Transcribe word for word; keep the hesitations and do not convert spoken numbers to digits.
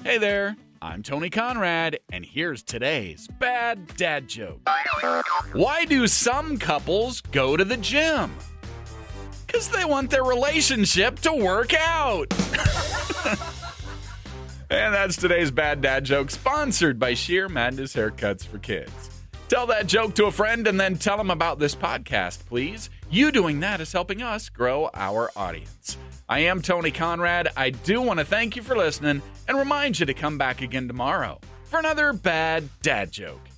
Hey there, I'm Tony Conrad, and here's today's bad dad joke. Why do some couples go to the gym? Because they want their relationship to work out. And that's today's bad dad joke, sponsored by Sheer Madness Haircuts for Kids. Tell that joke to a friend and then tell them about this podcast, please. You doing that is helping us grow our audience. I am Tony Conrad. I do want to thank you for listening and remind you to come back again tomorrow for another bad dad joke.